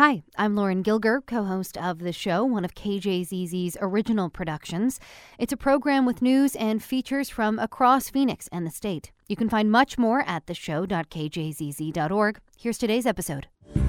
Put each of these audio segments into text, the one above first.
Hi, I'm Lauren Gilger, co-host of the show, one of KJZZ's original productions. It's a program with news and features from across Phoenix and the state. You can find much more at theshow.kjzz.org. Here's today's episode.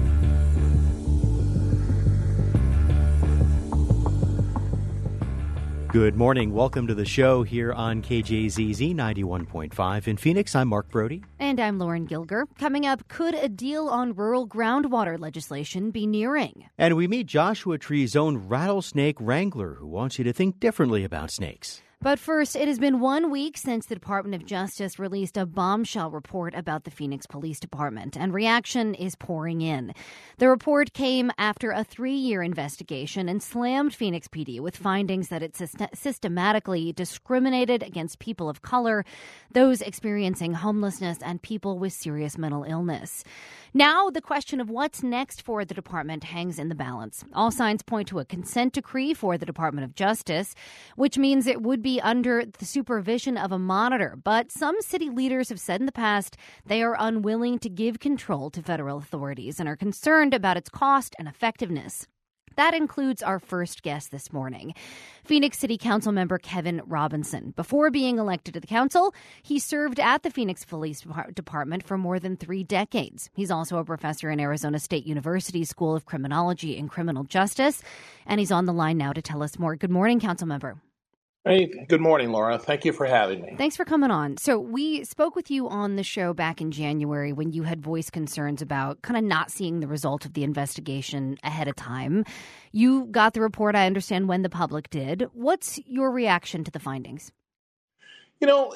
Good morning. Welcome to the show here on KJZZ 91.5 in Phoenix. I'm Mark Brody. And I'm Lauren Gilger. Coming up, could a deal on rural groundwater legislation be nearing? And we meet Joshua Tree's own rattlesnake wrangler who wants you to think differently about snakes. But first, it has been 1 week since the Department of Justice released a bombshell report about the Phoenix Police Department, and reaction is pouring in. The report came after a 3-year investigation and slammed Phoenix PD with findings that it systematically discriminated against people of color, those experiencing homelessness, and people with serious mental illness. Now, the question of what's next for the department hangs in the balance. All signs point to a consent decree for the Department of Justice, which means it would be under the supervision of a monitor. But some city leaders have said in the past they are unwilling to give control to federal authorities and are concerned about its cost and effectiveness. That includes our first guest this morning, Phoenix City Council member Kevin Robinson. Before being elected to the council, he served at the Phoenix Police Department for more than 3 decades. He's also a professor in Arizona State University School of Criminology and Criminal Justice, and he's on the line now to tell us more. Good morning, council member. Hey, good morning, Laura. Thank you for having me. Thanks for coming on. So we spoke with you on the show back in January when you had voiced concerns about kind of not seeing the result of the investigation ahead of time. You got the report, I understand, when the public did. What's your reaction to the findings? You know,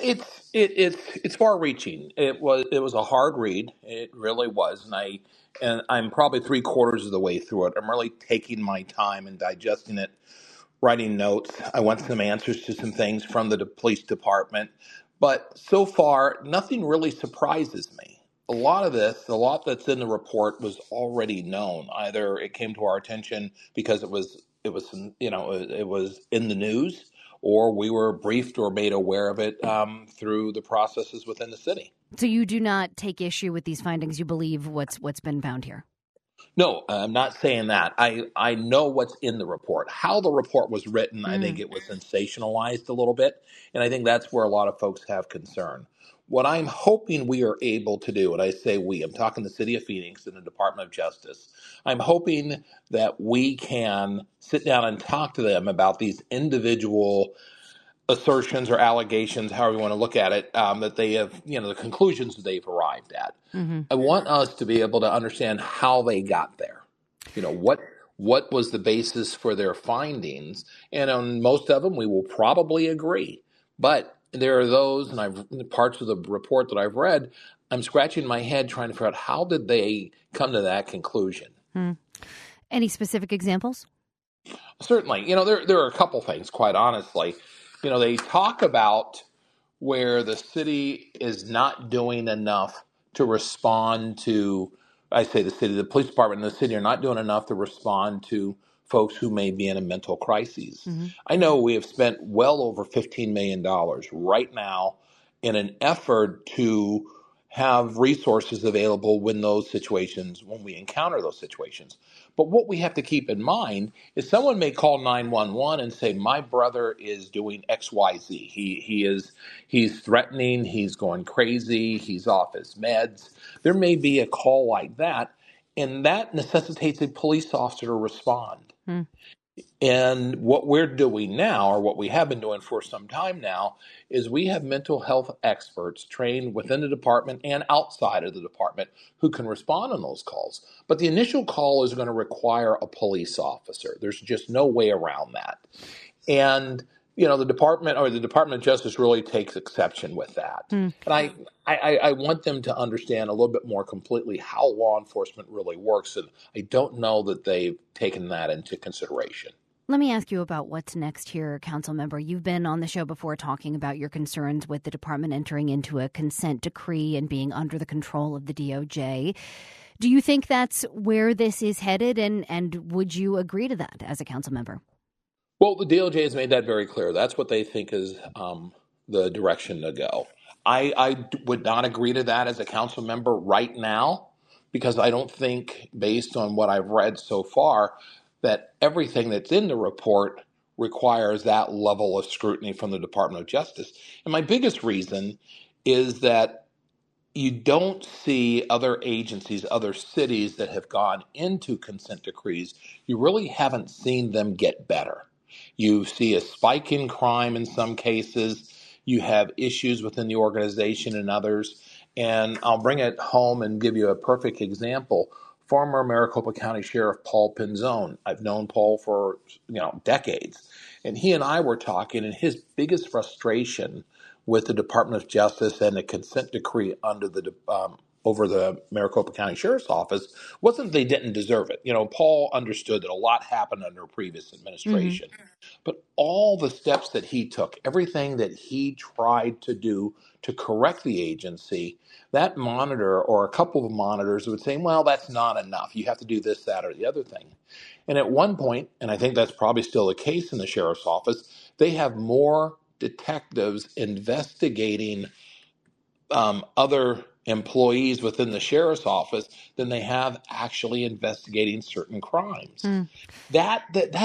it's far-reaching. It was a hard read. It really was, and I'm probably 3/4 of the way through it. I'm really taking my time and digesting it, writing notes. I want some answers to some things from the police department. But so far, nothing really surprises me. A lot that's in the report was already known. Either it came to our attention because it was in the news, or we were briefed or made aware of it through the processes within the city. So you do not take issue with these findings. You believe what's been found here? No, I'm not saying that. I know what's in the report. How the report was written, I think it was sensationalized a little bit, and I think that's where a lot of folks have concern. What I'm hoping we are able to do, and I say we, I'm talking the City of Phoenix and the Department of Justice, I'm hoping that we can sit down and talk to them about these individual assertions or allegations, however you want to look at it, that they have, the conclusions that they've arrived at. Mm-hmm. I want us to be able to understand how they got there. What was the basis for their findings? And on most of them, we will probably agree. But there are those, and parts of the report that I've read, I'm scratching my head trying to figure out how did they come to that conclusion. Any specific examples? Certainly. There are a couple things, quite honestly. They talk about where the city is not doing enough to respond to, the police department and the city are not doing enough to respond to folks who may be in a mental crisis. Mm-hmm. I know we have spent well over $15 million right now in an effort to have resources available when we encounter those situations. But what we have to keep in mind is someone may call 911 and say, my brother is doing XYZ. He's threatening, he's going crazy, he's off his meds. There may be a call like that, and that necessitates a police officer to respond. And what we're doing now, or what we have been doing for some time now, is we have mental health experts trained within the department and outside of the department who can respond on those calls. But the initial call is going to require a police officer. There's just no way around that. And, the Department of Justice really takes exception with that. And I want them to understand a little bit more completely how law enforcement really works. And I don't know that they've taken that into consideration. Let me ask you about what's next here, council member. You've been on the show before talking about your concerns with the department entering into a consent decree and being under the control of the DOJ. Do you think that's where this is headed, and would you agree to that as a council member? Well, the DOJ has made that very clear. That's what they think is the direction to go. I would not agree to that as a council member right now, because I don't think, based on what I've read so far, that everything that's in the report requires that level of scrutiny from the Department of Justice. And my biggest reason is that you don't see other agencies, other cities that have gone into consent decrees. You really haven't seen them get better. You see a spike in crime in some cases. You have issues within the organization in others. And I'll bring it home and give you a perfect example. Former Maricopa County Sheriff Paul Pinzone. I've known Paul for decades. And he and I were talking, and his biggest frustration with the Department of Justice and the consent decree under the over the Maricopa County Sheriff's Office wasn't they didn't deserve it. Paul understood that a lot happened under a previous administration. Mm-hmm. But all the steps that he took, everything that he tried to do to correct the agency, that monitor or a couple of monitors would say, well, that's not enough. You have to do this, that, or the other thing. And at one point, and I think that's probably still the case in the Sheriff's Office, they have more detectives investigating other employees within the sheriff's office than they have actually investigating certain crimes. That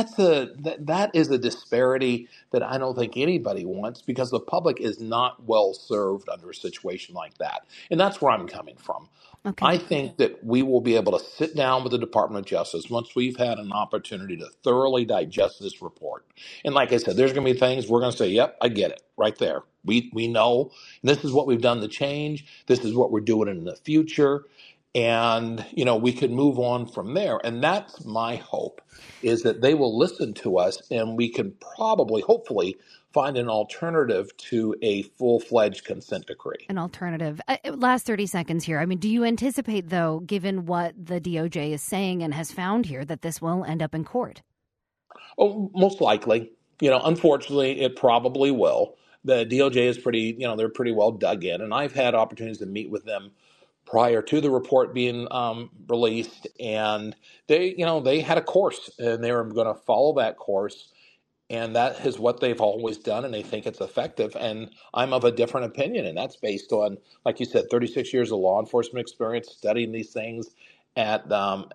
is a disparity that I don't think anybody wants, because the public is not well served under a situation like that. And that's where I'm coming from. Okay. I think that we will be able to sit down with the Department of Justice once we've had an opportunity to thoroughly digest this report. And like I said, there's going to be things we're going to say, yep, I get it, right there. We know this is what we've done to change. This is what we're doing in the future. And, we could move on from there. And that's my hope, is that they will listen to us and we can probably, hopefully, find an alternative to a full-fledged consent decree. An alternative. Last 30 seconds here. I mean, do you anticipate, though, given what the DOJ is saying and has found here, that this will end up in court? Oh, most likely. Unfortunately, it probably will. The DOJ is pretty, they're pretty well dug in. And I've had opportunities to meet with them prior to the report being released. And they had a course, and they were going to follow that course. And that is what they've always done, and they think it's effective. And I'm of a different opinion, and that's based on, like you said, 36 years of law enforcement experience, studying these things at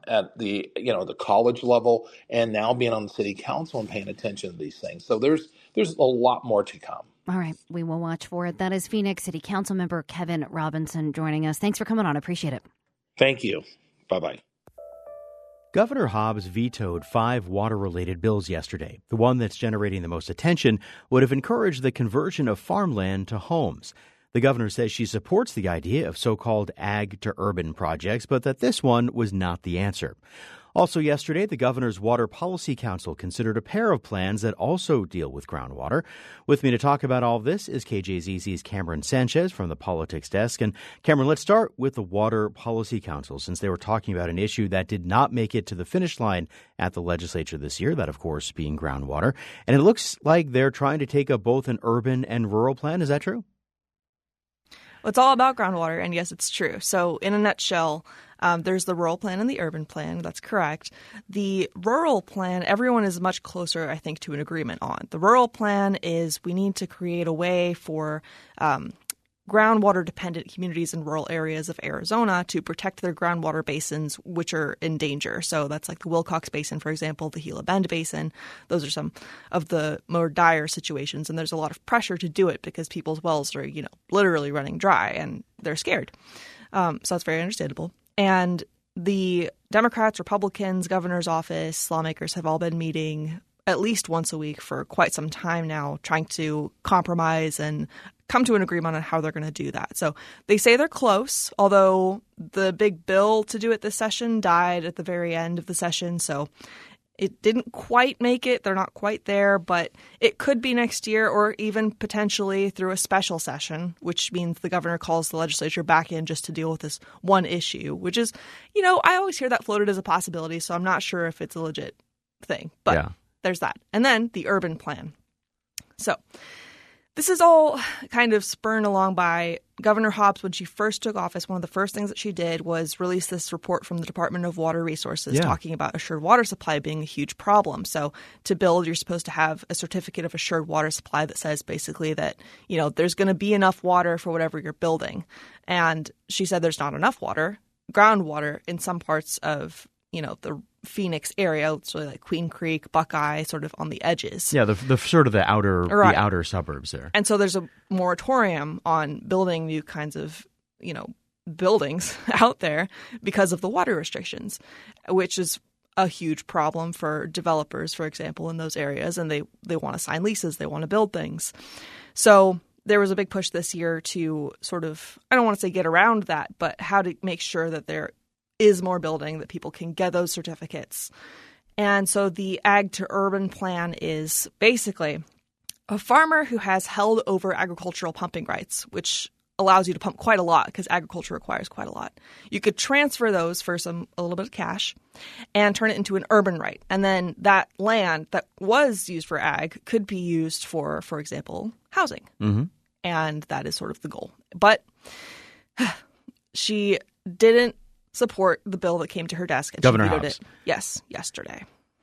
the college level, and now being on the city council and paying attention to these things. So there's a lot more to come. All right, we will watch for it. That is Phoenix City Council member Kevin Robinson joining us. Thanks for coming on. I appreciate it. Thank you. Bye-bye. Governor Hobbs vetoed 5 water-related bills yesterday. The one that's generating the most attention would have encouraged the conversion of farmland to homes. The governor says she supports the idea of so-called ag-to-urban projects, but that this one was not the answer. Also yesterday, the governor's Water Policy Council considered a pair of plans that also deal with groundwater. With me to talk about all of this is KJZZ's Cameron Sanchez from the Politics Desk. And Cameron, let's start with the Water Policy Council, since they were talking about an issue that did not make it to the finish line at the legislature this year, that, of course, being groundwater. And it looks like they're trying to take up both an urban and rural plan. Is that true? Well, it's all about groundwater, and yes, it's true. So in a nutshell, there's the rural plan and the urban plan. That's correct. The rural plan, everyone is much closer, I think, to an agreement on. The rural plan is we need to create a way for groundwater-dependent communities in rural areas of Arizona to protect their groundwater basins, which are in danger. So that's like the Wilcox Basin, for example, the Gila Bend Basin. Those are some of the more dire situations, and there's a lot of pressure to do it because people's wells are, literally running dry, and they're scared. So that's very understandable. And the Democrats, Republicans, governor's office, lawmakers have all been meeting at least once a week for quite some time now, trying to compromise and come to an agreement on how they're going to do that. So they say they're close, although the big bill to do it this session died at the very end of the session. So it didn't quite make it. They're not quite there, but it could be next year or even potentially through a special session, which means the governor calls the legislature back in just to deal with this one issue, which is, I always hear that floated as a possibility. So I'm not sure if it's a legit thing, but there's that. And then the urban plan. So this is all kind of spurred along by Governor Hobbs. When she first took office, one of the first things that she did was release this report from the Department of Water Resources talking about assured water supply being a huge problem. So to build, you're supposed to have a certificate of assured water supply that says basically that, there's going to be enough water for whatever you're building. And she said there's not enough water. groundwater in some parts of, the Phoenix area. It's really like Queen Creek, Buckeye, sort of on the edges. Yeah, the sort of the outer Right. the outer suburbs there. And so there's a moratorium on building new kinds of, buildings out there because of the water restrictions, which is a huge problem for developers, for example, in those areas. And they want to sign leases. They want to build things. So there was a big push this year to sort of, I don't want to say get around that, but how to make sure that there is more building, that people can get those certificates. And so the Ag to Urban plan is basically a farmer who has held over agricultural pumping rights, which allows you to pump quite a lot because agriculture requires quite a lot. You could transfer those for a little bit of cash and turn it into an urban right. And then that land that was used for ag could be used for example, housing. Mm-hmm. And that is sort of the goal. But she didn't support the bill that came to her desk. And Governor she vetoed Hobbs. it, yes, yesterday.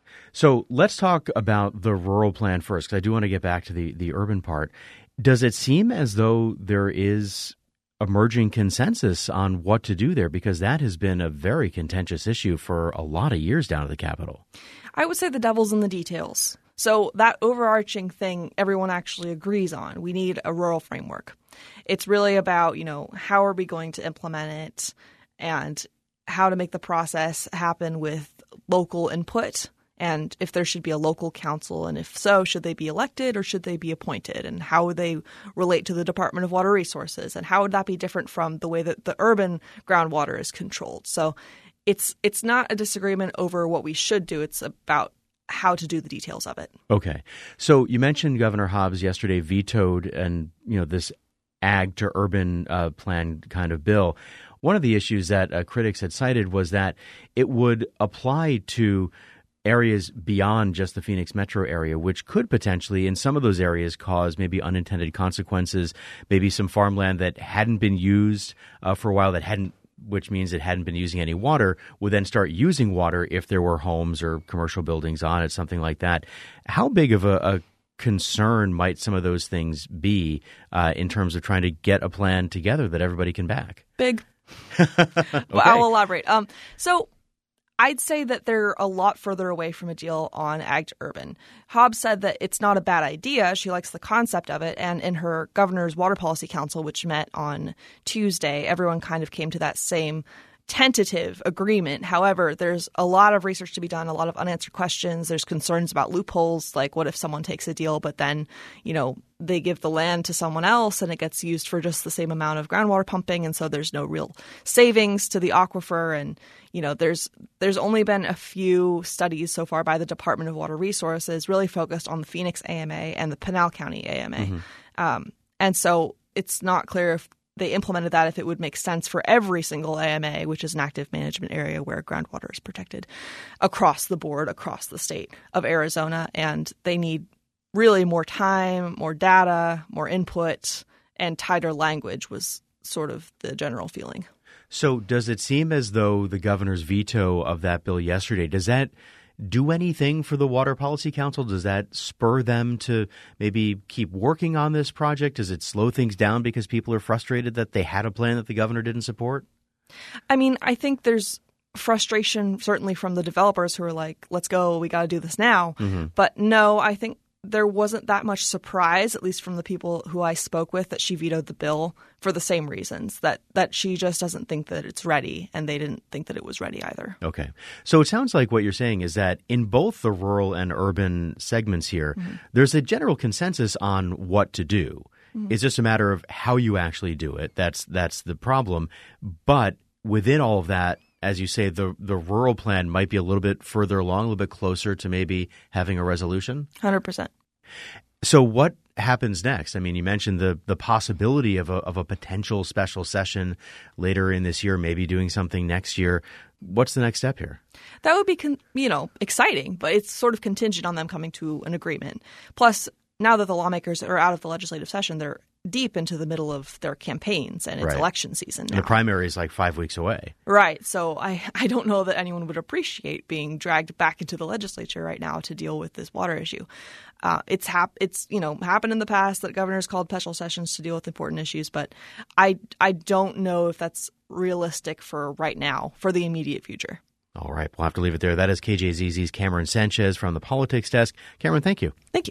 So let's talk about the rural plan first, because I do want to get back to the urban part. Does it seem as though there is emerging consensus on what to do there? Because that has been a very contentious issue for a lot of years down at the Capitol. I would say the devil's in the details. So that overarching thing everyone actually agrees on. We need a rural framework. It's really about, how are we going to implement it and how to make the process happen with local input, and if there should be a local council, and if so, should they be elected or should they be appointed, and how would they relate to the Department of Water Resources, and how would that be different from the way that the urban groundwater is controlled. So it's not a disagreement over what we should do. It's about how to do the details of it. Okay. So you mentioned Governor Hobbs yesterday vetoed this ag to urban plan kind of bill. One of the issues that critics had cited was that it would apply to areas beyond just the Phoenix metro area, which could potentially, in some of those areas, cause maybe unintended consequences, maybe some farmland that hadn't been used for a while, which means it hadn't been using any water, would then start using water if there were homes or commercial buildings on it, something like that. How big of a concern might some of those things be in terms of trying to get a plan together that everybody can back? Big. Okay. Well, I'll elaborate. So I'd say that they're a lot further away from a deal on ag to urban. Hobbs said that it's not a bad idea. She likes the concept of it. And in her governor's water policy council, which met on Tuesday, everyone kind of came to that same tentative agreement. However, there's a lot of research to be done, a lot of unanswered questions. There's concerns about loopholes, like what if someone takes a deal, but then, they give the land to someone else and it gets used for just the same amount of groundwater pumping. And so there's no real savings to the aquifer. And, there's only been a few studies so far by the Department of Water Resources really focused on the Phoenix AMA and the Pinal County AMA. Mm-hmm. And so it's not clear if they implemented that, if it would make sense for every single AMA, which is an active management area where groundwater is protected across the board, across the state of Arizona. And they need really more time, more data, more input, and tighter language was sort of the general feeling. So does it seem as though the governor's veto of that bill yesterday, does that do anything for the Water Policy Council? Does that spur them to maybe keep working on this project? Does it slow things down because people are frustrated that they had a plan that the governor didn't support? I mean, I think there's frustration certainly from the developers who are like, let's go, we got to do this now. Mm-hmm. But no, I think there wasn't that much surprise, at least from the people who I spoke with, that she vetoed the bill for the same reasons, that she just doesn't think that it's ready, and they didn't think that it was ready either. Okay. So it sounds like what you're saying is that in both the rural and urban segments here, mm-hmm. there's a general consensus on what to do. Mm-hmm. It's just a matter of how you actually do it. That's the problem. But within all of that, as you say, the rural plan might be a little bit further along, a little bit closer to maybe having a resolution? 100%. So what happens next? I mean, you mentioned the possibility of a potential special session later in this year, maybe doing something next year. What's the next step here? That would be, exciting, but it's sort of contingent on them coming to an agreement. Plus, now that the lawmakers are out of the legislative session, they're deep into the middle of their campaigns, and it's Right. election season now. And the primary is like 5 weeks away. Right. So I don't know that anyone would appreciate being dragged back into the legislature right now to deal with this water issue. It's happened in the past that governors called special sessions to deal with important issues, but I don't know if that's realistic for right now, for the immediate future. All right, we'll have to leave it there. That is KJZZ's Cameron Sanchez from the Politics Desk. Cameron, thank you. Thank you.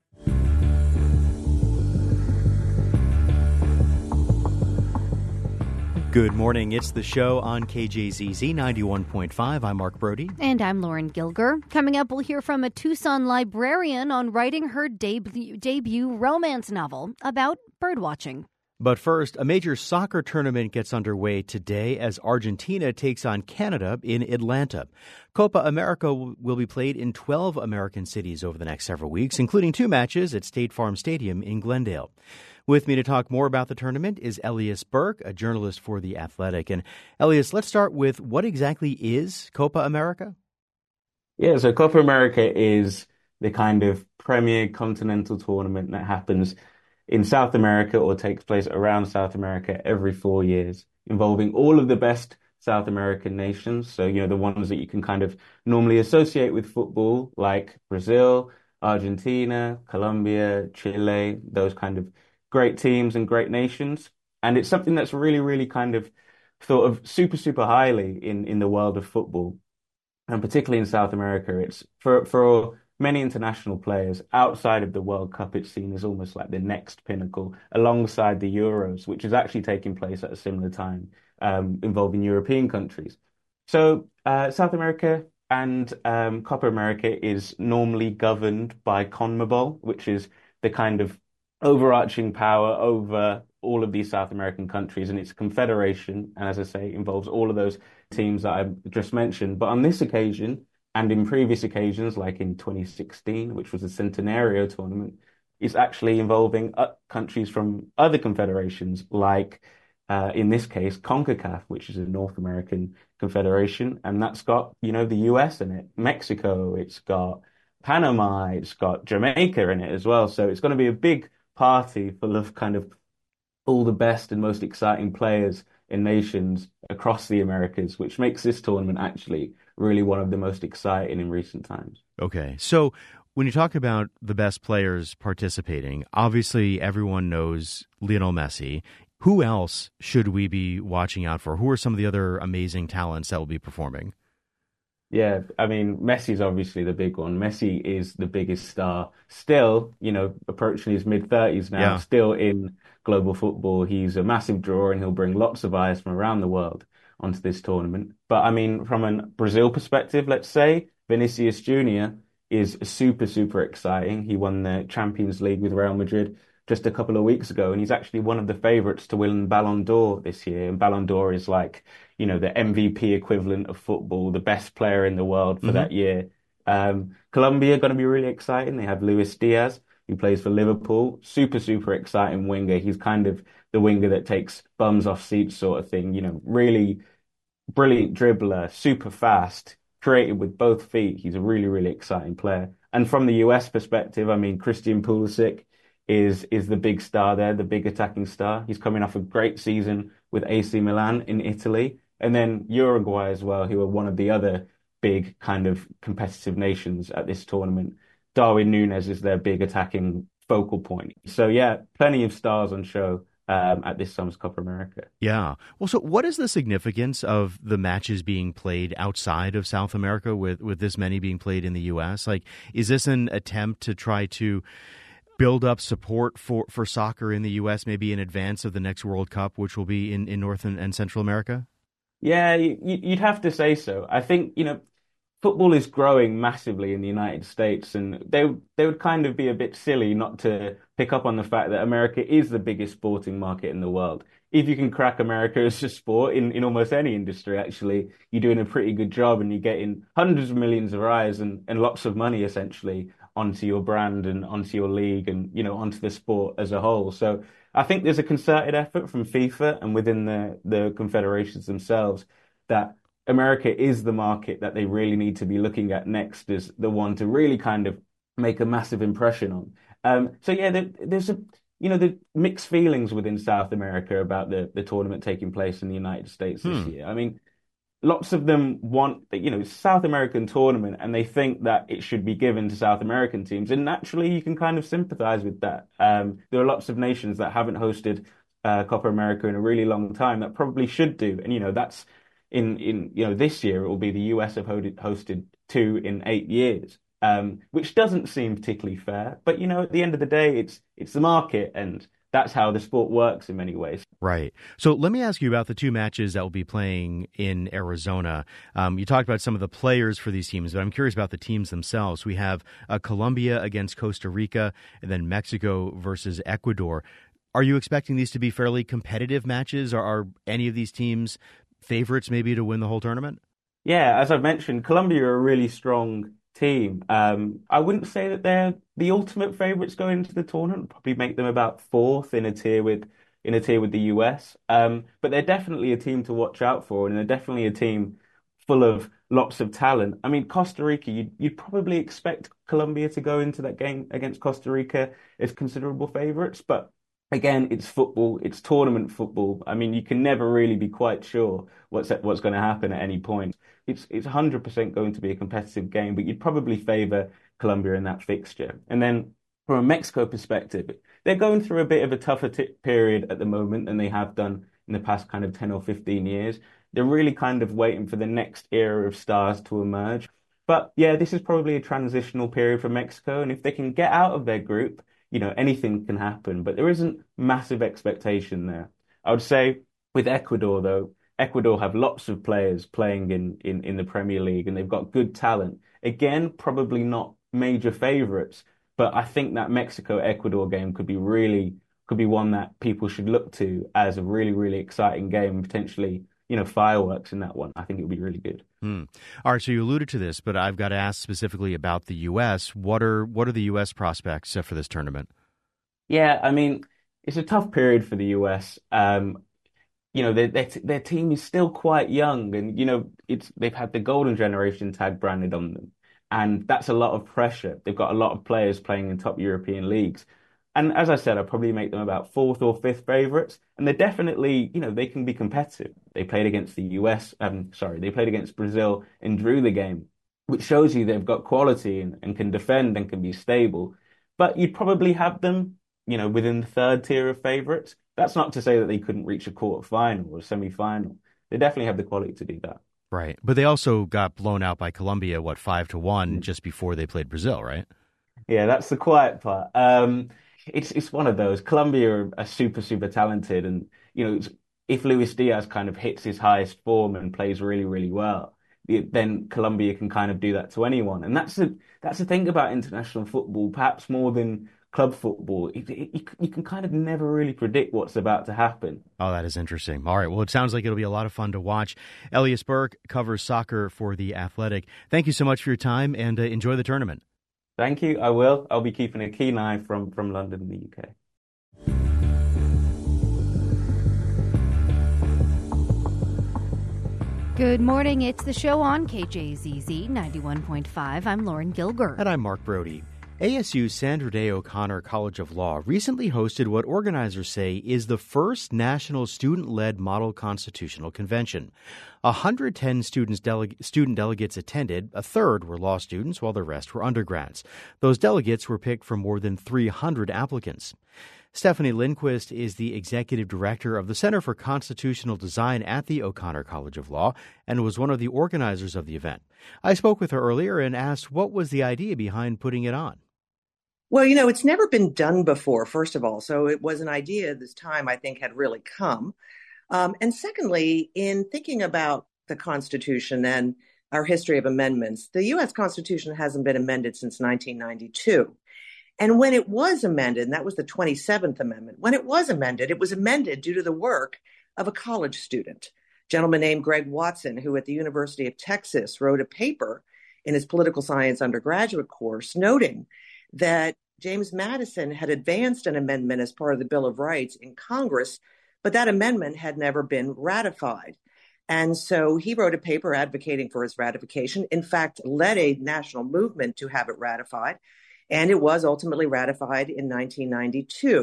Good morning. It's the show on KJZZ 91.5. I'm Mark Brody. And I'm Lauren Gilger. Coming up, we'll hear from a Tucson librarian on writing her debut romance novel about birdwatching. But first, a major soccer tournament gets underway today as Argentina takes on Canada in Atlanta. Copa America will be played in 12 American cities over the next several weeks, including 2 matches at State Farm Stadium in Glendale. With me to talk more about the tournament is Elias Burke, a journalist for The Athletic. And Elias, let's start with what exactly is Copa America? Yeah, so Copa America is the kind of premier continental tournament that happens in South America or takes place around South America every 4 years, involving all of the best South American nations. So, the ones that you can kind of normally associate with football, like Brazil, Argentina, Colombia, Chile, those kind of great teams and great nations. And it's something that's really, really kind of thought of super, super highly in the world of football. And particularly in South America, it's for many international players outside of the World Cup, it's seen as almost like the next pinnacle alongside the Euros, which is actually taking place at a similar time, involving European countries. So South America and Copa America is normally governed by CONMEBOL, which is the kind of overarching power over all of these South American countries, and it's a confederation, and as I say, involves all of those teams that I just mentioned. But on this occasion, and in previous occasions, like in 2016, which was the Centenario tournament, it's actually involving countries from other confederations, like in this case, CONCACAF, which is a North American confederation, and that's got, the US in it, Mexico, it's got Panama, it's got Jamaica in it as well. So it's going to be a big party full of kind of all the best and most exciting players and nations across the Americas, which makes this tournament actually really one of the most exciting in recent times. Okay, so when you talk about the best players participating, obviously everyone knows Lionel Messi. Who else should we be watching out for? Who are some of the other amazing talents that will be performing? Yeah, I mean, Messi's obviously the big one. Messi is the biggest star. Still, approaching his mid-30s now, still in global football. He's a massive draw and he'll bring lots of eyes from around the world onto this tournament. But I mean, from a Brazil perspective, let's say, Vinicius Jr. is super, super exciting. He won the Champions League with Real Madrid just a couple of weeks ago, and he's actually one of the favourites to win Ballon d'Or this year. And Ballon d'Or is like, the MVP equivalent of football, the best player in the world for that year. Colombia going to be really exciting. They have Luis Diaz, who plays for Liverpool. Super, super exciting winger. He's kind of the winger that takes bums off seats sort of thing. Really brilliant dribbler, super fast, creative with both feet. He's a really, really exciting player. And from the US perspective, I mean, Christian Pulisic is the big star there, the big attacking star. He's coming off a great season with AC Milan in Italy. And then Uruguay as well, who are one of the other big kind of competitive nations at this tournament. Darwin Núñez is their big attacking focal point. So yeah, plenty of stars on show at this summer's Copa America. Yeah. Well, so what is the significance of the matches being played outside of South America with this many being played in the U.S.? Like, is this an attempt to try to build up support for soccer in the U.S. maybe in advance of the next World Cup, which will be in North and Central America? Yeah, you'd have to say so. I think, football is growing massively in the United States, and they would kind of be a bit silly not to pick up on the fact that America is the biggest sporting market in the world. If you can crack America as a sport in almost any industry, actually, you're doing a pretty good job and you're getting hundreds of millions of eyes and lots of money, essentially, onto your brand and onto your league and, onto the sport as a whole. So I think there's a concerted effort from FIFA and within the confederations themselves that America is the market that they really need to be looking at next as the one to really kind of make a massive impression on. So yeah, there's the mixed feelings within South America about the tournament taking place in the United States this year. I mean, lots of them want, South American tournament, and they think that it should be given to South American teams. And naturally, you can kind of sympathize with that. There are lots of nations that haven't hosted Copa America in a really long time that probably should do. And, that's in this year, it will be the US have hosted 2 in 8 years, which doesn't seem particularly fair. But, at the end of the day, it's the market, and that's how the sport works in many ways. Right. So let me ask you about the 2 matches that will be playing in Arizona. You talked about some of the players for these teams, but I'm curious about the teams themselves. We have Colombia against Costa Rica, and then Mexico versus Ecuador. Are you expecting these to be fairly competitive matches, or are any of these teams favorites maybe to win the whole tournament? Yeah, as I've mentioned, Colombia are a really strong team. I wouldn't say that they're the ultimate favourites going into the tournament. Probably make them about 4th in a tier with the US. But they're definitely a team to watch out for, and they're definitely a team full of lots of talent. I mean, Costa Rica, you'd probably expect Colombia to go into that game against Costa Rica as considerable favourites, but again, it's football, it's tournament football. I mean, you can never really be quite sure what's going to happen at any point. It's 100% going to be a competitive game, but you'd probably favour Colombia in that fixture. And then from a Mexico perspective, they're going through a bit of a tougher period at the moment than they have done in the past kind of 10 or 15 years. They're really kind of waiting for the next era of stars to emerge. But yeah, this is probably a transitional period for Mexico. And if they can get out of their group, anything can happen, but there isn't massive expectation there. I would say with Ecuador, though, Ecuador have lots of players playing in the Premier League, and they've got good talent. Again, probably not major favourites, but I think that Mexico-Ecuador game could be one that people should look to as a really, really exciting game, and potentially, fireworks in that one. I think it would be really good. All right, so you alluded to this, but I've got to ask specifically about the U.S. What are the U.S. prospects for this tournament? Yeah, I mean, it's a tough period for the U.S. Their team is still quite young, and they've had the golden generation tag branded on them, and that's a lot of pressure. They've got a lot of players playing in top European leagues. And as I said, I'd probably make them about 4th or 5th favourites. And they're definitely, they can be competitive. They played against they played against Brazil and drew the game, which shows you they've got quality and can defend and can be stable. But you'd probably have them, within the 3rd tier of favourites. That's not to say that they couldn't reach a quarter-final or semi-final. They definitely have the quality to do that. Right. But they also got blown out by Colombia, 5-1 just before they played Brazil, right? Yeah, that's the quiet part. It's one of those. Colombia are super, super talented. And, if Luis Diaz kind of hits his highest form and plays really, really well, then Colombia can kind of do that to anyone. And that's the thing about international football, perhaps more than club football. You can kind of never really predict what's about to happen. Oh, that is interesting. All right. Well, it sounds like it'll be a lot of fun to watch. Elias Burke covers soccer for The Athletic. Thank you so much for your time, and enjoy the tournament. Thank you. I will. I'll be keeping a keen eye from London in the UK. Good morning. It's the show on KJZZ 91.5. I'm Lauren Gilbert. And I'm Mark Brody. ASU's Sandra Day O'Connor College of Law recently hosted what organizers say is the first national student-led model constitutional convention. 110 student delegates attended. A third were law students, while the rest were undergrads. Those delegates were picked from more than 300 applicants. Stephanie Lindquist is the executive director of the Center for Constitutional Design at the O'Connor College of Law and was one of the organizers of the event. I spoke with her earlier and asked what was the idea behind putting it on. Well, it's never been done before, first of all. So it was an idea this time I think had really come. And secondly, in thinking about the Constitution and our history of amendments, the U.S. Constitution hasn't been amended since 1992. And when it was amended, and that was the 27th Amendment, when it was amended due to the work of a college student, a gentleman named Greg Watson, who at the University of Texas wrote a paper in his political science undergraduate course noting that James Madison had advanced an amendment as part of the Bill of Rights in Congress, but that amendment had never been ratified. And so he wrote a paper advocating for its ratification, in fact, led a national movement to have it ratified. And it was ultimately ratified in 1992.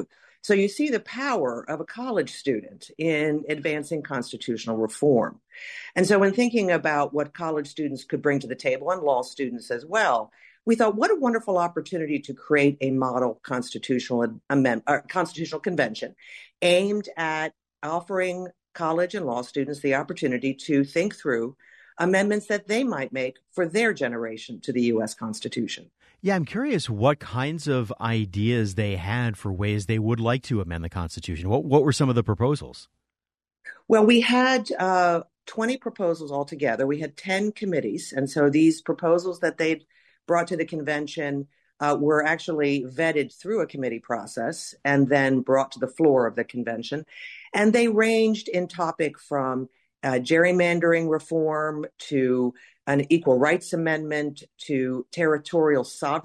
So you see the power of a college student in advancing constitutional reform. And so when thinking about what college students could bring to the table, and law students as well, we thought, what a wonderful opportunity to create a model constitutional convention aimed at offering college and law students the opportunity to think through amendments that they might make for their generation to the U.S. Constitution. Yeah, I'm curious what kinds of ideas they had for ways they would like to amend the Constitution. What were some of the proposals? Well, we had 20 proposals altogether. We had 10 committees. And so these proposals that they'd brought to the convention were actually vetted through a committee process and then brought to the floor of the convention. And they ranged in topic from gerrymandering reform to an equal rights amendment to tribal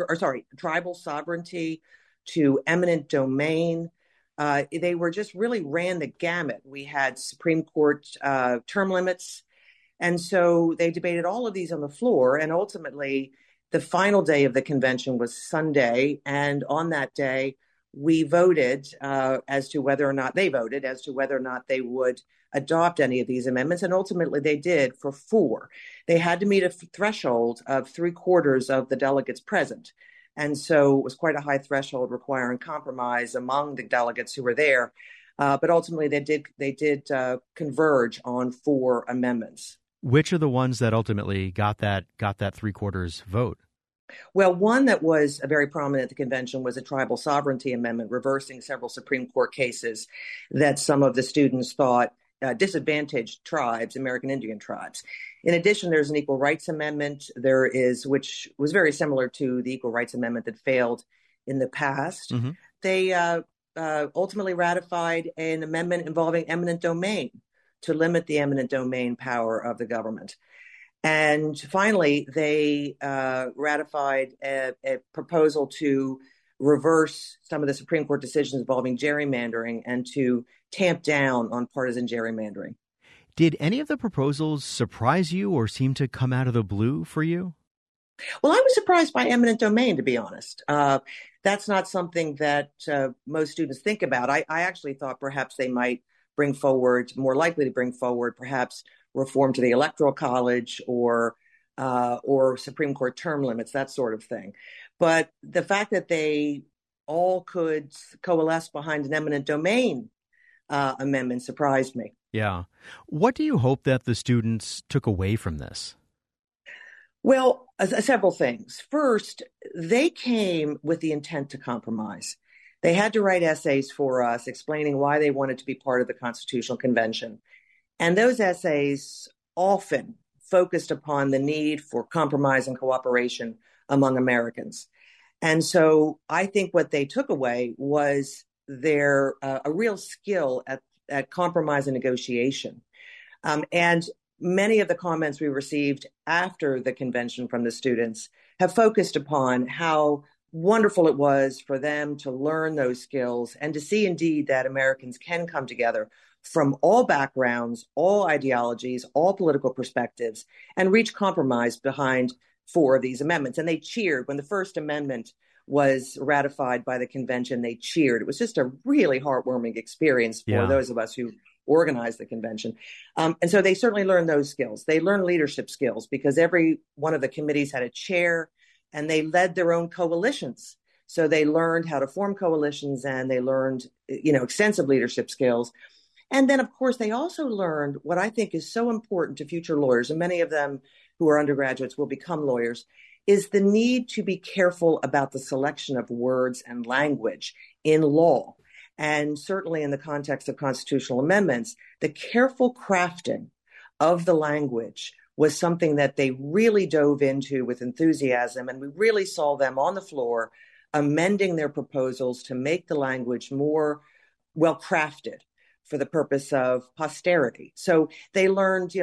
sovereignty to eminent domain. They were just really ran the gamut. We had Supreme Court term limits. And so they debated all of these on the floor. And ultimately, the final day of the convention was Sunday. And on that day, we voted as to whether or not they would adopt any of these amendments. And ultimately, they did for 4. They had to meet a threshold of 3/4 of the delegates present. And so it was quite a high threshold requiring compromise among the delegates who were there. But ultimately, they did converge on 4 amendments. Which are the ones that ultimately got that 3/4 vote? Well, one that was very prominent at the convention was a tribal sovereignty amendment, reversing several Supreme Court cases that some of the students thought disadvantaged tribes, American Indian tribes. In addition, there's an equal rights amendment. Which was very similar to the equal rights amendment that failed in the past. Mm-hmm. They ultimately ratified an amendment involving eminent domain to limit the eminent domain power of the government. And finally, they ratified a proposal to reverse some of the Supreme Court decisions involving gerrymandering and to tamp down on partisan gerrymandering. Did any of the proposals surprise you or seem to come out of the blue for you? Well, I was surprised by eminent domain, to be honest. That's not something that most students think about. I actually thought perhaps they might more likely to bring forward perhaps reform to the Electoral College or Supreme Court term limits, that sort of thing. But the fact that they all could coalesce behind an eminent domain amendment surprised me. Yeah. What do you hope that the students took away from this? Well, several things. First, they came with the intent to compromise. They had to write essays for us explaining why they wanted to be part of the Constitutional Convention. And those essays often focused upon the need for compromise and cooperation among Americans. And so I think what they took away was a real skill at compromise and negotiation. And many of the comments we received after the convention from the students have focused upon how wonderful it was for them to learn those skills and to see indeed that Americans can come together from all backgrounds, all ideologies, all political perspectives, and reach compromise behind 4 of these amendments. And they cheered when the First Amendment was ratified by the convention. They cheered. It was just a really heartwarming experience for those of us who organized the convention. And so they certainly learned those skills. They learned leadership skills because every one of the committees had a chair and they led their own coalitions. So they learned how to form coalitions and they learned, extensive leadership skills. And then, of course, they also learned what I think is so important to future lawyers, and many of them who are undergraduates will become lawyers, is the need to be careful about the selection of words and language in law. And certainly in the context of constitutional amendments, the careful crafting of the language was something that they really dove into with enthusiasm. And we really saw them on the floor amending their proposals to make the language more well-crafted for the purpose of posterity. So they learned,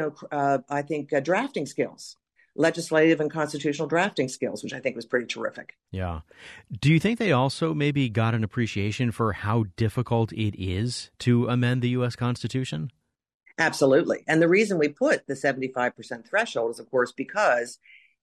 I think, drafting skills, legislative and constitutional drafting skills, which I think was pretty terrific. Yeah. Do you think they also maybe got an appreciation for how difficult it is to amend the U.S. Constitution? Absolutely. And the reason we put the 75% threshold is, of course, because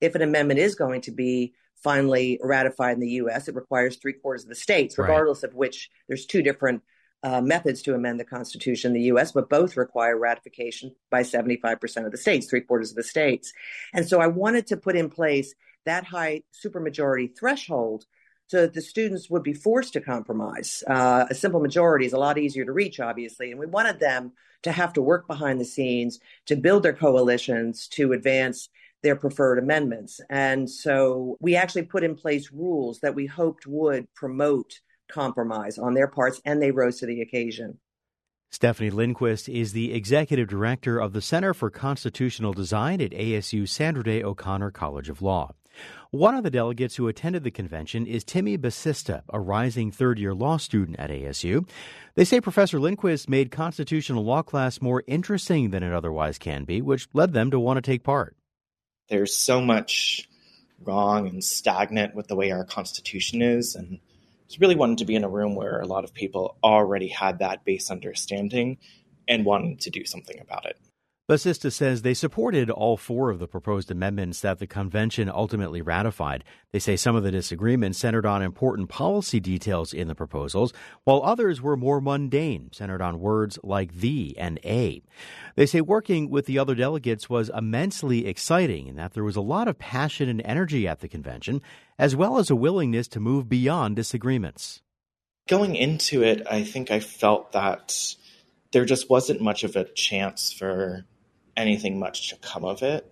if an amendment is going to be finally ratified in the U.S., it requires 3/4 of the states, Right. regardless of which. There's two different methods to amend the Constitution in the U.S., but both require ratification by 75% of the states, 3/4 of the states. And so I wanted to put in place that high supermajority threshold so that the students would be forced to compromise. A simple majority is a lot easier to reach, obviously, and we wanted them to have to work behind the scenes to build their coalitions to advance their preferred amendments. And so we actually put in place rules that we hoped would promote compromise on their parts, and they rose to the occasion. Stephanie Lindquist is the executive director of the Center for Constitutional Design at ASU Sandra Day O'Connor College of Law. One of the delegates who attended the convention is Timmy Basista, a rising third-year law student at ASU. They say Professor Lindquist made constitutional law class more interesting than it otherwise can be, which led them to want to take part. There's so much wrong and stagnant with the way our Constitution is, and just really wanted to be in a room where a lot of people already had that base understanding and wanted to do something about it. Basista says they supported all four of the proposed amendments that the convention ultimately ratified. They say some of the disagreements centered on important policy details in the proposals, while others were more mundane, centered on words like "the" and "a." They say working with the other delegates was immensely exciting and that there was a lot of passion and energy at the convention, as well as a willingness to move beyond disagreements. Going into it, I think I felt that there just wasn't much of a chance for anything much to come of it.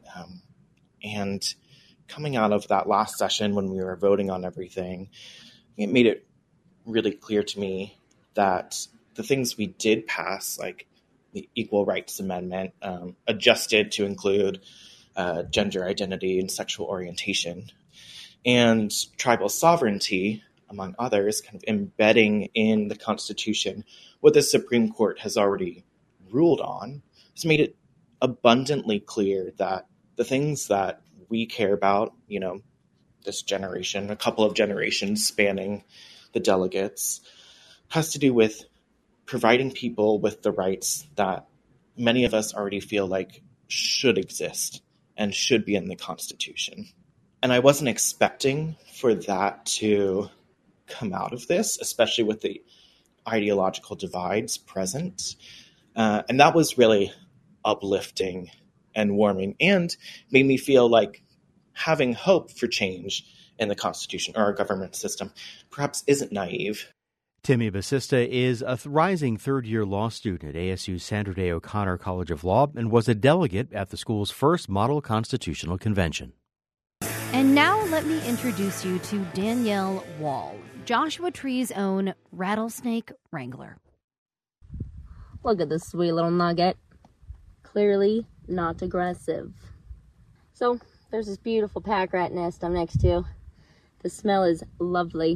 And coming out of that last session when we were voting on everything, it made it really clear to me that the things we did pass, like the Equal Rights Amendment, adjusted to include gender identity and sexual orientation, and tribal sovereignty, among others, kind of embedding in the Constitution what the Supreme Court has already ruled on, has made it abundantly clear that the things that we care about, this generation, a couple of generations spanning the delegates, has to do with providing people with the rights that many of us already feel like should exist and should be in the Constitution. And I wasn't expecting for that to come out of this, especially with the ideological divides present. And that was really uplifting and warming and made me feel like having hope for change in the Constitution or our government system perhaps isn't naive. Timmy Basista is a rising third-year law student at ASU Sandra Day O'Connor College of Law and was a delegate at the school's first Model Constitutional Convention. And now let me introduce you to Danielle Wall, Joshua Tree's own rattlesnake wrangler. Look at this sweet little nugget. Clearly not aggressive. So there's this beautiful pack rat nest I'm next to. The smell is lovely.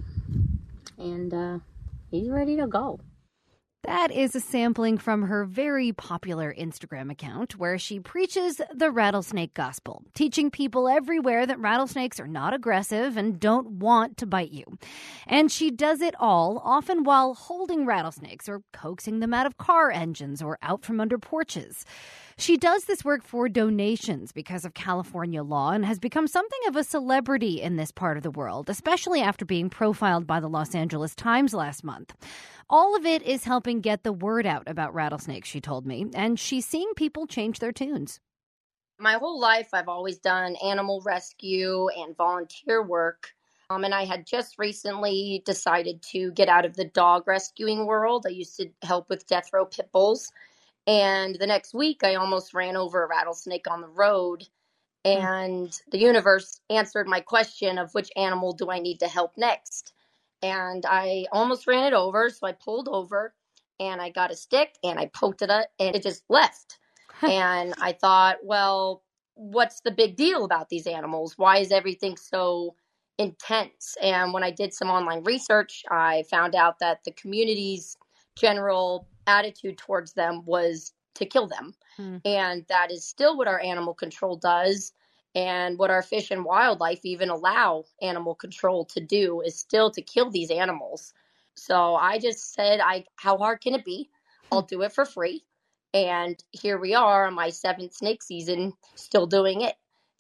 And he's ready to go. That is a sampling from her very popular Instagram account where she preaches the rattlesnake gospel, teaching people everywhere that rattlesnakes are not aggressive and don't want to bite you. And she does it all, often while holding rattlesnakes or coaxing them out of car engines or out from under porches. She does this work for donations because of California law and has become something of a celebrity in this part of the world, especially after being profiled by the Los Angeles Times last month. All of it is helping get the word out about rattlesnakes, she told me, and she's seeing people change their tunes. My whole life, I've always done animal rescue and volunteer work. And I had just recently decided to get out of the dog rescuing world. I used to help with death row pit bulls. And the next week, I almost ran over a rattlesnake on the road. And the universe answered my question of which animal do I need to help next. And I almost ran it over, so I pulled over, and I got a stick, and I poked it up, and it just left. And I thought, well, what's the big deal about these animals? Why is everything so intense? And when I did some online research, I found out that the community's general attitude towards them was to kill them. And that is still what our animal control does. And what our Fish and Wildlife even allow animal control to do is still to kill these animals. So I just said, how hard can it be? I'll do it for free. And here we are on my 7th snake season, still doing it.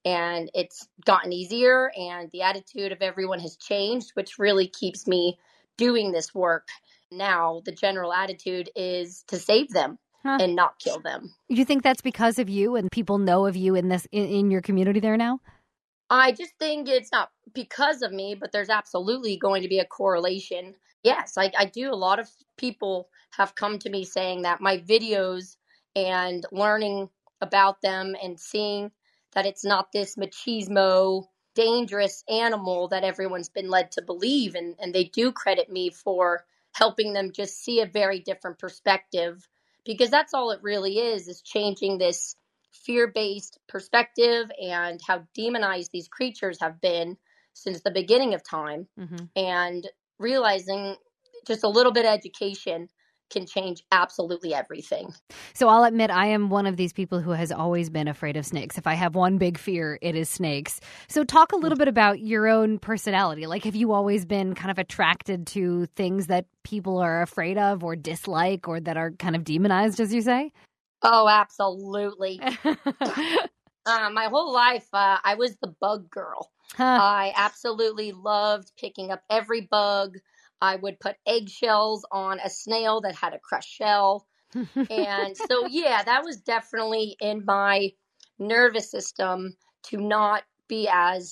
and it's gotten easier, and the attitude of everyone has changed, which really keeps me doing this work. Now, the general attitude is to save them and not kill them. You think that's because of you and people know of you in your community there now? I just think it's not because of me, but there's absolutely going to be a correlation. Yes, I do. A lot of people have come to me saying that my videos and learning about them and seeing that it's not this machismo, dangerous animal that everyone's been led to believe. And they do credit me for helping them just see a very different perspective, because that's all it really is changing this fear-based perspective and how demonized these creatures have been since the beginning of time, and realizing just a little bit of education can change absolutely everything. So I'll admit I am one of these people who has always been afraid of snakes. If I have one big fear, it is snakes. So talk a little bit about your own personality. Like, have you always been kind of attracted to things that people are afraid of or dislike or that are kind of demonized, as you say? Oh, absolutely. My whole life, I was the bug girl. I absolutely loved picking up every bug. I would put eggshells on a snail that had a crushed shell. And so, yeah, that was definitely in my nervous system to not be as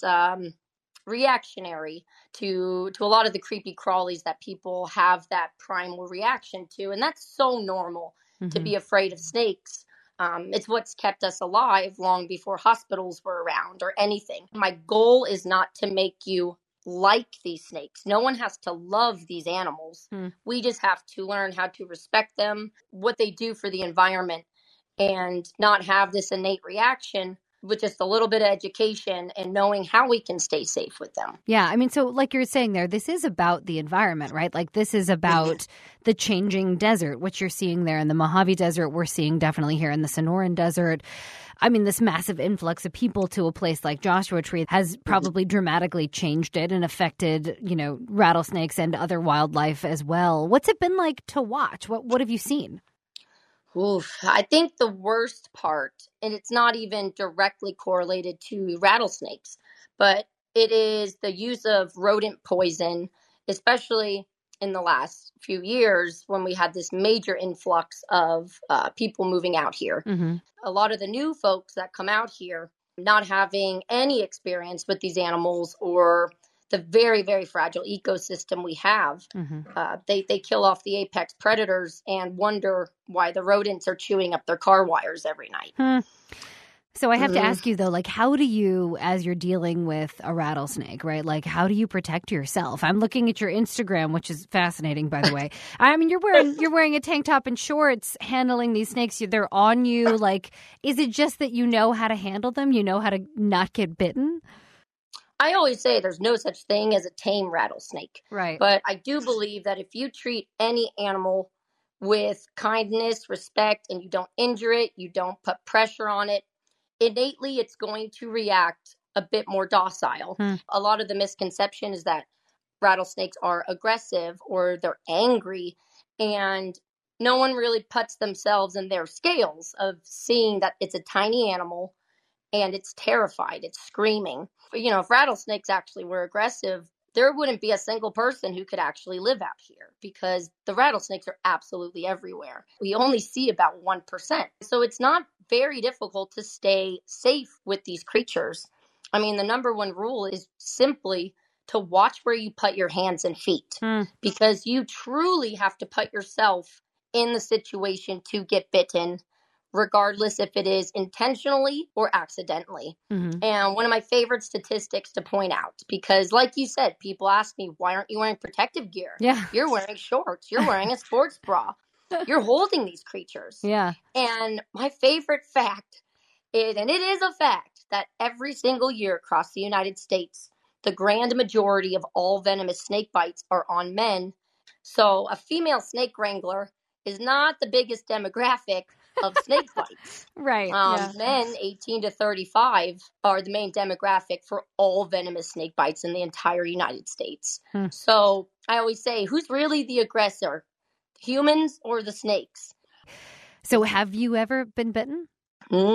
reactionary to a lot of the creepy crawlies that people have that primal reaction to. And that's so normal to be afraid of snakes. It's what's kept us alive long before hospitals were around or anything. My goal is not to make you like these snakes. No one has to love these animals. We just have to learn how to respect them, what they do for the environment, and not have this innate reaction with just a little bit of education and knowing how we can stay safe with them. Yeah. I mean, so like you're saying there, this is about the environment, right? Like this is about the changing desert, what you're seeing there in the Mojave Desert. We're seeing definitely here in the Sonoran Desert. I mean, this massive influx of people to a place like Joshua Tree has probably dramatically changed it and affected, rattlesnakes and other wildlife as well. What's it been like to watch? What have you seen? Oof, I think the worst part, and it's not even directly correlated to rattlesnakes, but it is the use of rodent poison, especially in the last few years when we had this major influx of people moving out here. A lot of the new folks that come out here not having any experience with these animals or the very, very fragile ecosystem we have. They kill off the apex predators and wonder why the rodents are chewing up their car wires every night. So I have to ask you, though, like, how do you, as you're dealing with a rattlesnake, right? Like, how do you protect yourself? I'm looking at your Instagram, which is fascinating, by the way. I mean, you're wearing a tank top and shorts handling these snakes. They're on you. Like, is it just that you know how to handle them? You know how to not get bitten? I always say there's no such thing as a tame rattlesnake. Right. But I do believe that if you treat any animal with kindness, respect, and you don't injure it, you don't put pressure on it, innately it's going to react a bit more docile. A lot of the misconception is that rattlesnakes are aggressive or they're angry, and no one really puts themselves in their scales of seeing that it's a tiny animal and it's terrified, it's screaming. But, if rattlesnakes actually were aggressive, there wouldn't be a single person who could actually live out here because the rattlesnakes are absolutely everywhere. We only see about 1%. So it's not very difficult to stay safe with these creatures. I mean, the number one rule is simply to watch where you put your hands and feet because you truly have to put yourself in the situation to get bitten, regardless if it is intentionally or accidentally. And one of my favorite statistics to point out, because like you said, people ask me, why aren't you wearing protective gear? Yeah. You're wearing shorts. You're wearing a sports bra. You're holding these creatures. Yeah. And my favorite fact is, and it is a fact, that every single year across the United States, the grand majority of all venomous snake bites are on men. So a female snake wrangler is not the biggest demographic of snake bites. Right. Men 18 to 35 are the main demographic for all venomous snake bites in the entire United States. So I always say, who's really the aggressor? Humans or the snakes? So have you ever been bitten? Nope.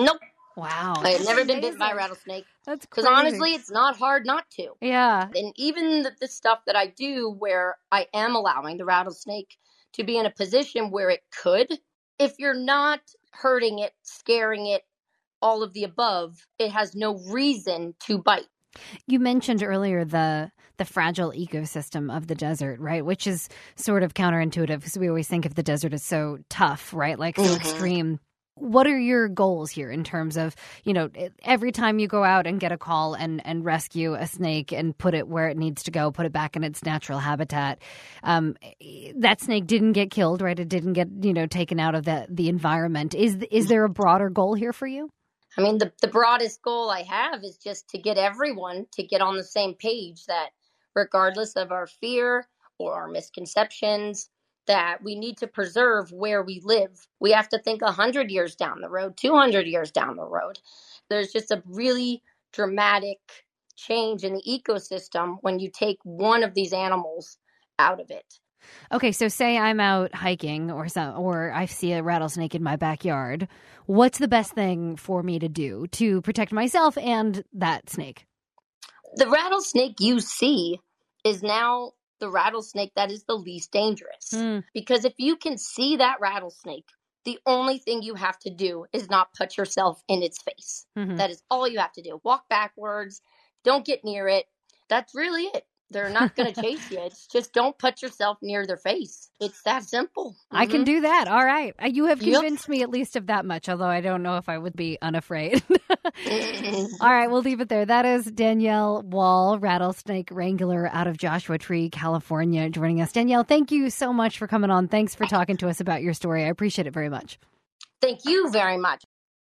Wow. I have never been Amazing. bitten by a rattlesnake. That's because crazy. honestly, it's not hard not to. Yeah. And even the stuff that I do where I am allowing the rattlesnake to be in a position where it could, if you're not hurting it, scaring it, all of the above, it has no reason to bite. You mentioned earlier the fragile ecosystem of the desert, right? Which is sort of counterintuitive because we always think of the desert as so tough, right? Like so extreme. What are your goals here in terms of, every time you go out and get a call and rescue a snake and put it where it needs to go, put it back in its natural habitat, that snake didn't get killed, right? It didn't get, taken out of the environment. Is there a broader goal here for you? I mean, the broadest goal I have is just to get everyone to get on the same page that regardless of our fear or our misconceptions, that we need to preserve where we live. We have to think 100 years down the road, 200 years down the road. There's just a really dramatic change in the ecosystem when you take one of these animals out of it. Okay, so say I'm out hiking or I see a rattlesnake in my backyard. What's the best thing for me to do to protect myself and that snake? The rattlesnake you see is now the rattlesnake that is the least dangerous. Because if you can see that rattlesnake, the only thing you have to do is not put yourself in its face. That is all you have to do. Walk backwards. Don't get near it. That's really it. They're not going to chase you. It's just don't put yourself near their face. It's that simple. I can do that. All right. You have convinced me at least of that much, although I don't know if I would be unafraid. All right, we'll leave it there. That is Danielle Wall, rattlesnake wrangler out of Joshua Tree, California, joining us. Danielle, thank you so much for coming on. Thanks for talking to us about your story. I appreciate it very much. Thank you very much.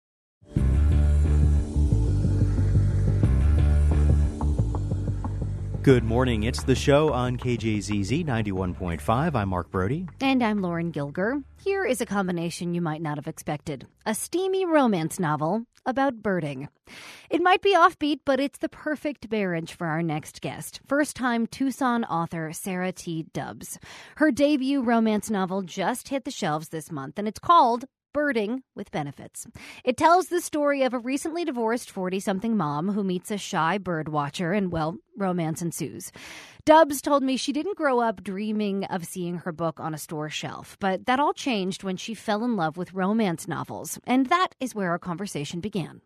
Good morning. It's the show on KJZZ 91.5. I'm Mark Brody. And I'm Lauren Gilger. Here is a combination you might not have expected. A steamy romance novel about birding. It might be offbeat, but it's the perfect marriage for our next guest. First-time Tucson author Sarah T. Dubbs. Her debut romance novel just hit the shelves this month, and it's called Birding with Benefits. It tells the story of a recently divorced 40-something mom who meets a shy bird watcher and, well, romance ensues. Dubbs told me she didn't grow up dreaming of seeing her book on a store shelf, but that all changed when she fell in love with romance novels, and that is where our conversation began.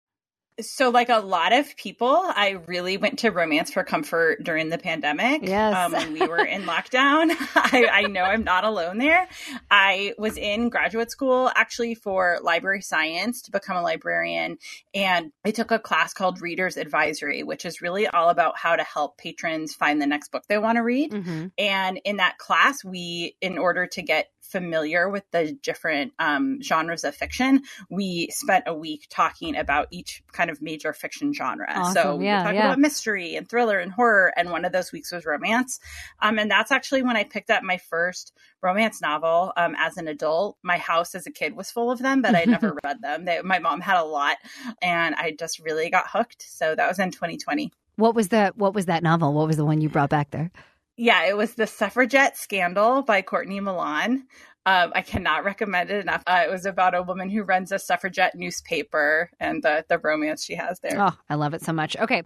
So like a lot of people, I really went to romance for comfort during the pandemic. Yes. When we were in lockdown. I know I'm not alone there. I was in graduate school actually for library science to become a librarian. And I took a class called Reader's Advisory, which is really all about how to help patrons find the next book they want to read. And in that class, in order to get familiar with the different genres of fiction, we spent a week talking about each kind of major fiction genre. Awesome. So we were talking about mystery and thriller and horror, and one of those weeks was romance. And that's actually when I picked up my first romance novel as an adult. My house as a kid was full of them, but I never read them. My mom had a lot, and I just really got hooked. So that was in 2020. What was that novel? What was the one you brought back there? Yeah, it was The Suffragette Scandal by Courtney Milan. I cannot recommend it enough. It was about a woman who runs a suffragette newspaper and the romance she has there. Oh, I love it so much. Okay,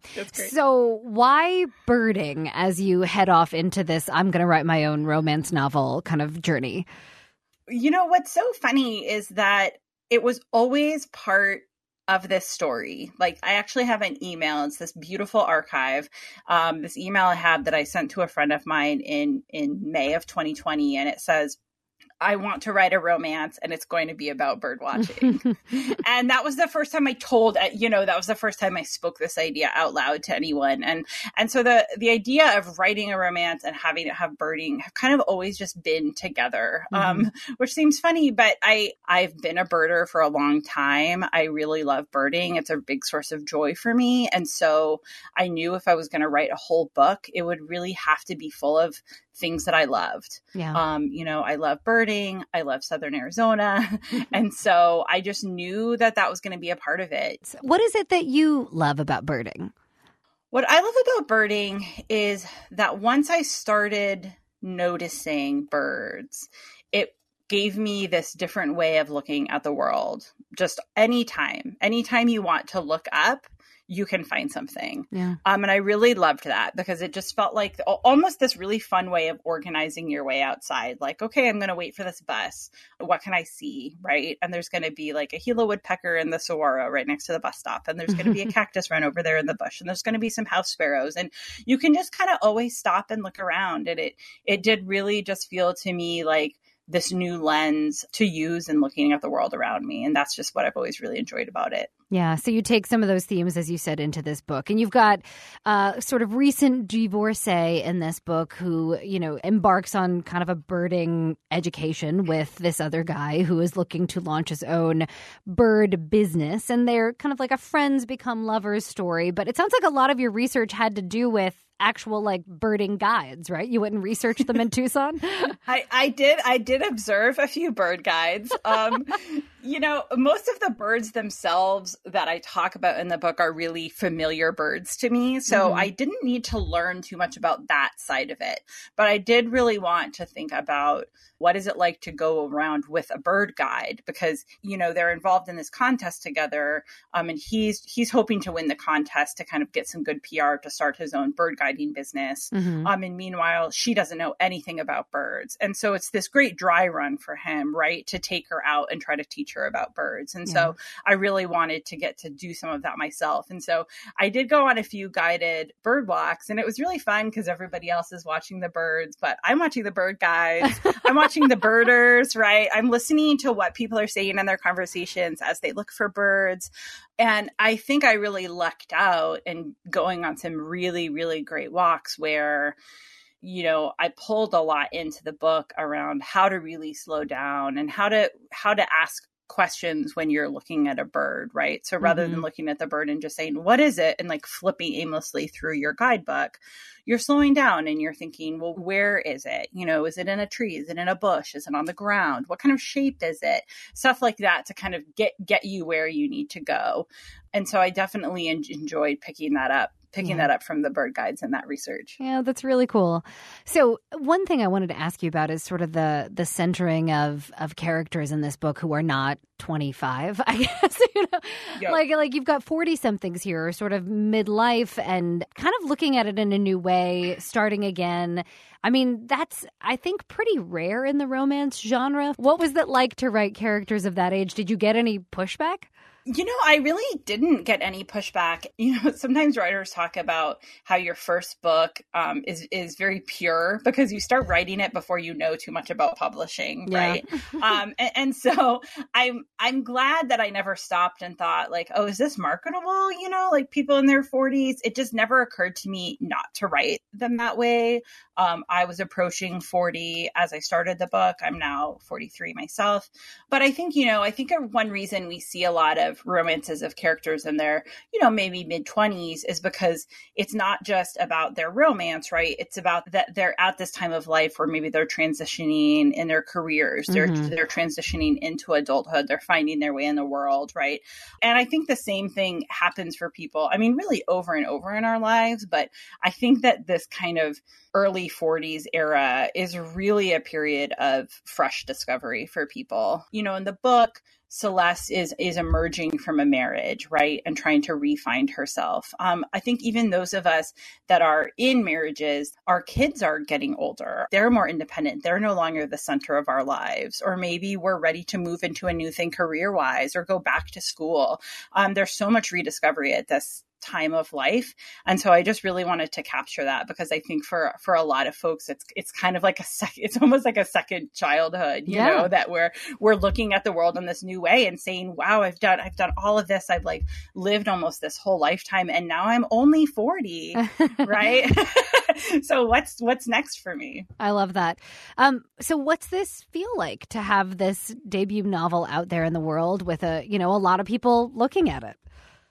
so why birding as you head off into this I'm going to write my own romance novel kind of journey? You know, what's so funny is that it was always part of this story. Like, I actually have an email. It's this beautiful archive. This email I have that I sent to a friend of mine in May of 2020. And it says, I want to write a romance and it's going to be about bird watching. And that was the first time that was the first time I spoke this idea out loud to anyone. And so the idea of writing a romance and having it have birding have kind of always just been together, which seems funny, but I've been a birder for a long time. I really love birding. It's a big source of joy for me. And so I knew if I was going to write a whole book, it would really have to be full of things that I loved. Yeah. I love birding. I love Southern Arizona. And so I just knew that was going to be a part of it. What is it that you love about birding? What I love about birding is that once I started noticing birds, it gave me this different way of looking at the world. just anytime you want to look up, you can find something. Yeah. And I really loved that because it just felt like almost this really fun way of organizing your way outside. Like, okay, I'm going to wait for this bus. What can I see? Right. And there's going to be like a Gila woodpecker in the saguaro right next to the bus stop. And there's going to be a cactus run over there in the bush. And there's going to be some house sparrows. And you can just kind of always stop and look around. And it did really just feel to me like this new lens to use in looking at the world around me. And that's just what I've always really enjoyed about it. Yeah. So you take some of those themes, as you said, into this book. And you've got sort of recent divorcee in this book who, you know, embarks on kind of a birding education with this other guy who is looking to launch his own bird business. And they're kind of like a friends become lovers story. But it sounds like a lot of your research had to do with actual like birding guides, right? You went and researched them in Tucson? I did observe a few bird guides. You know, most of the birds themselves that I talk about in the book are really familiar birds to me. So I didn't need to learn too much about that side of it. But I did really want to think about what is it like to go around with a bird guide? Because, you know, they're involved in this contest together. And he's hoping to win the contest to kind of get some good PR to start his own bird guiding business. And meanwhile, she doesn't know anything about birds. And so it's this great dry run for him, right? To take her out and try to teach her about birds. And so I really wanted to get to do some of that myself. And so I did go on a few guided bird walks, and it was really fun because everybody else is watching the birds, but I'm watching the bird guides. I'm watching the birders, right? I'm listening to what people are saying in their conversations as they look for birds. And I think I really lucked out and going on some really, really great walks where, you know, I pulled a lot into the book around how to really slow down and how to ask questions when you're looking at a bird, right? So rather than looking at the bird and just saying, what is it? And like flipping aimlessly through your guidebook, you're slowing down and you're thinking, well, where is it? You know, is it in a tree? Is it in a bush? Is it on the ground? What kind of shape is it? Stuff like that to kind of get you where you need to go. And so I definitely enjoyed picking that up from the bird guides and that research. Yeah, that's really cool. So one thing I wanted to ask you about is sort of the centering of characters in this book who are not 25, I guess. You know, like you've got 40-somethings here, sort of midlife and kind of looking at it in a new way, starting again. I mean, that's, I think, pretty rare in the romance genre. What was it like to write characters of that age? Did you get any pushback? You know, I really didn't get any pushback. You know, sometimes writers talk about how your first book is very pure because you start writing it before you know too much about publishing, right? And so I'm glad that I never stopped and thought like, oh, is this marketable? You know, like people in their 40s. It just never occurred to me not to write them that way. I was approaching 40 as I started the book. I'm now 43 myself. But I think, one reason we see a lot of romances of characters in their, maybe mid-20s is because it's not just about their romance, right? It's about that they're at this time of life where maybe they're transitioning in their careers. They're transitioning into adulthood. They're finding their way in the world, right? And I think the same thing happens for people. I mean, really over and over in our lives. But I think that this kind of early 40s era is really a period of fresh discovery for people. In the book, Celeste is emerging from a marriage, right? And trying to re-find herself. I think even those of us that are in marriages, our kids are getting older. They're more independent. They're no longer the center of our lives. Or maybe we're ready to move into a new thing career-wise or go back to school. There's so much rediscovery at this time of life. And so I just really wanted to capture that because I think for a lot of folks, it's kind of like it's almost like a second childhood, you know, that we're looking at the world in this new way and saying, wow, I've done all of this. I've lived almost this whole lifetime and now I'm only 40, right? So what's next for me? I love that. So what's this feel like to have this debut novel out there in the world with a lot of people looking at it?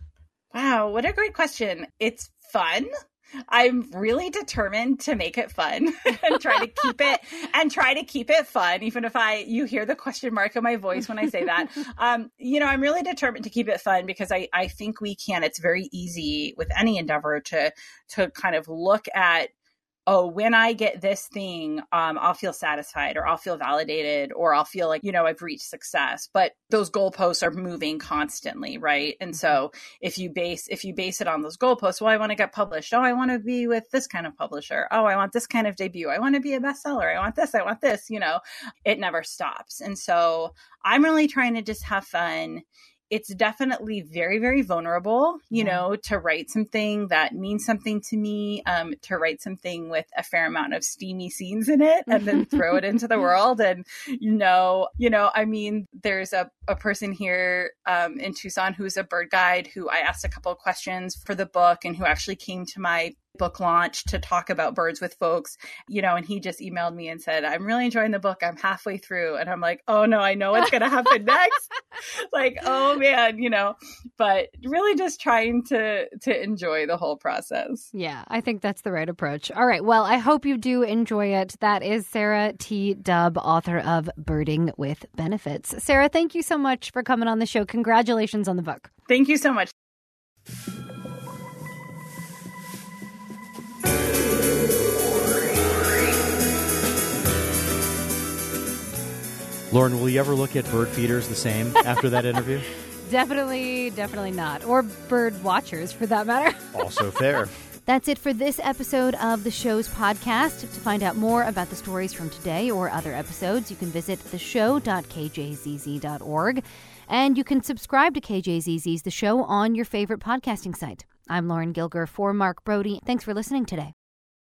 Wow, what a great question. It's fun. I'm really determined to make it fun and try to keep it fun, even if you hear the question mark in my voice when I say that. I'm really determined to keep it fun because I think we can. It's very easy with any endeavor to kind of look at oh, when I get this thing, I'll feel satisfied, or I'll feel validated, or I'll feel like, I've reached success. But those goalposts are moving constantly, right? And so if you base it on those goalposts, well, I want to get published. Oh, I want to be with this kind of publisher. Oh, I want this kind of debut. I want to be a bestseller. I want this. It never stops. And so I'm really trying to just have fun. It's definitely very, very vulnerable, to write something that means something to me, to write something with a fair amount of steamy scenes in it and then throw it into the world. And, there's a person here in Tucson who's a bird guide who I asked a couple of questions for the book and who actually came to my book launch to talk about birds with folks, and he just emailed me and said, I'm really enjoying the book. I'm halfway through. And I'm like, oh no, I know what's going to happen next. Like, oh man, but really just trying to enjoy the whole process. Yeah, I think that's the right approach. All right. Well, I hope you do enjoy it. That is Sarah T. Dubb, author of Birding with Benefits. Sarah, thank you so much for coming on the show. Congratulations on the book. Thank you so much. Lauren, will you ever look at bird feeders the same after that interview? Definitely not. Or bird watchers, for that matter. Also fair. That's it for this episode of the show's podcast. To find out more about the stories from today or other episodes, you can visit theshow.kjzz.org. And you can subscribe to KJZZ's The Show on your favorite podcasting site. I'm Lauren Gilger for Mark Brody. Thanks for listening today.